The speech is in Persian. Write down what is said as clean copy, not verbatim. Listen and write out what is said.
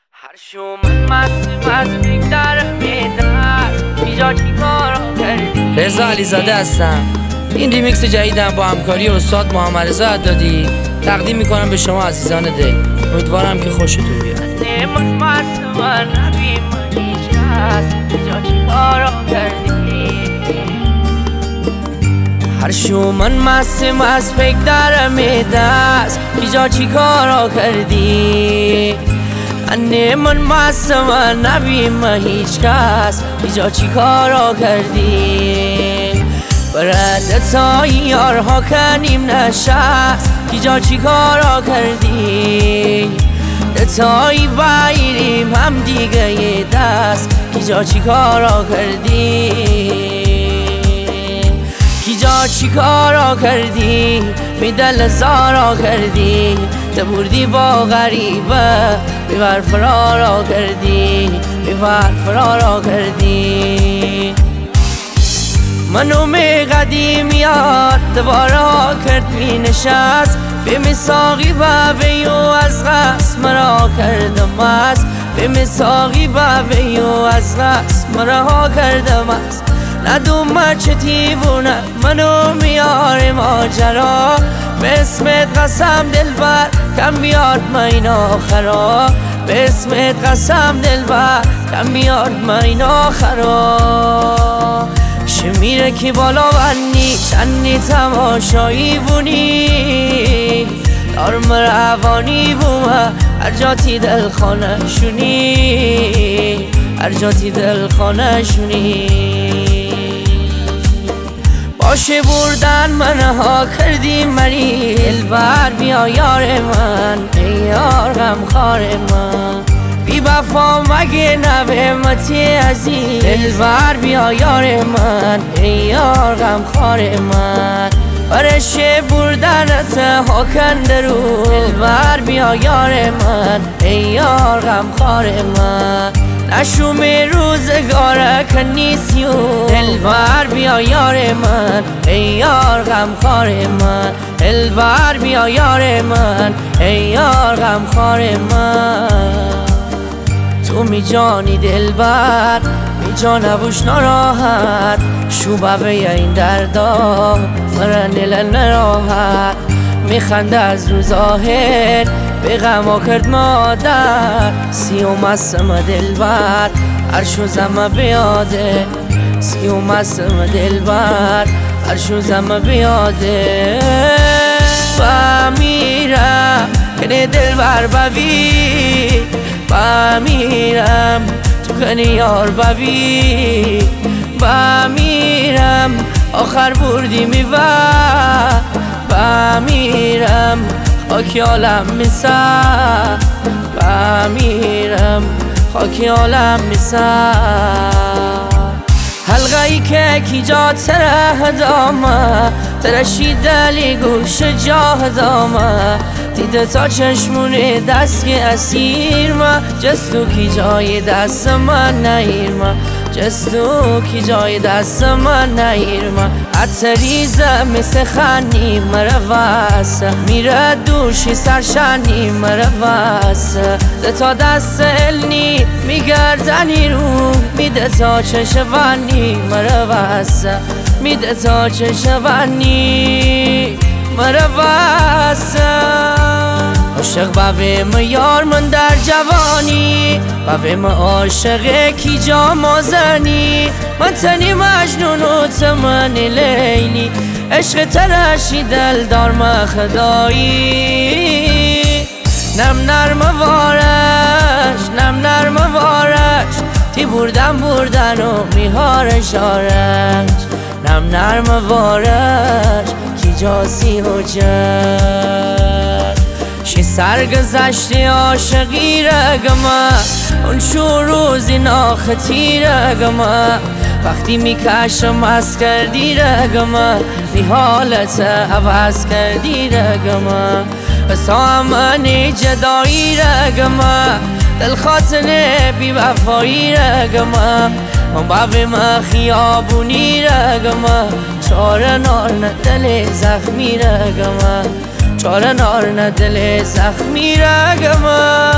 هر شو من مست در میدار بیجا چی کارا کردی؟ رضا علیزاده هستم. این ریمیکس جدیدم با همکاری استاد محمد رضا عدادی تقدیم میکنم به شما عزیزان دل. امیدوارم که خوشتون بیاد. نماز مست من نبی من هیچ کس بیجا چی کارا کردی؟ هر شو من مست فکر در میدست بیجا چی کارا کردی؟ من مست من نبی من هیچ کس بیجا چی کارا کردی؟ برد تا یارها کنیم نشست بیجا چی کارا کردی؟ دتایی بایریم هم دیگه یه دست بیجا چی کارا کردی؟ بیجا چی کارا کردی؟ میدل زارا کردی؟ تبردی با غریبه بیور فرارا کردی بیور فرارا کردی منو می قدیمیات دوباره کرد می نشست به مساقی بابیو از غص مرا کردم است به مساقی بابیو از غص مرا کردم است ندوم چه دیوونه منو میاره ماجرا به اسمت قسم دلبر کم بیاد من آخرا به اسمت قسم دلبر کم بیاد من آخرا شمیره که بالا ونی چندی تماشایی بونی دارم روانی بومه هر جاتی دل خانه شونی هر جاتی دل خانه شونی باشه بردن منها کردی منی دلبر بیا یار من ای یار غمخوار من بی وفا مگه نبهمتی عزیز دلبر بیا یار من ای یار غمخوار من برشه بردنت ها کنده رو دلبر بیا یار من ای یار غمخوار من نشوم روزگاره که نیسیو دلبر بیا یار من ای یار غمخوار من دلبر بیا یار من ای یار غمخوار من تو می جانی دلبر می جانبوش نراحت شوبه به این دردا مرن دل نراحت می خنده از رو ظاهر به غما کرد مادر سیوم هستم دلبر هر شو زمه بیاده سیوم هستم دلبر هر شو زمه بیاده بمیرم کنه دلبر ببی بمیرم تو کنه یار ببی بمیرم آخر بردی میور بمیرم خاکی عالم میسر بمیرم خاکی عالم میسر حلقه ای که کی جا تره دامه ترشی دلی گوش جاه دامه دیده تا چشمون دست که اسیر ما جستو کی جای دست من نهیر ما جستو کی جای دست من نهیر ما عطریزه مثل خانی مروسه میره دوشی سرشنی مروسه ده تا دست النی میگردنی رو میده تا چشوانی مروسه میده تا چشوانی مروسه عاشق بویم یار من در جوانی بویم عاشق کی جا مازنی من تنی مجنون و تمن لیلی عشق ترشی دل دار مخدایی نم نرم وارش نم نرم وارش تی بردن و میهارش آرش نم نرم وارش کی جاسی و جش شی سرگذشتی عاشقی رگمه اون شو روزی ناختی رگمه وقتی میکشم از کردی رگمه نی حالت عوض کردی رگمه بس آمنی جدایی رگمه دل خاطنه بی وفایی رگمه من بابیم خیابونی رگمه چاره نار دل زخمی رگمه چاره نار دل زخمی رگمه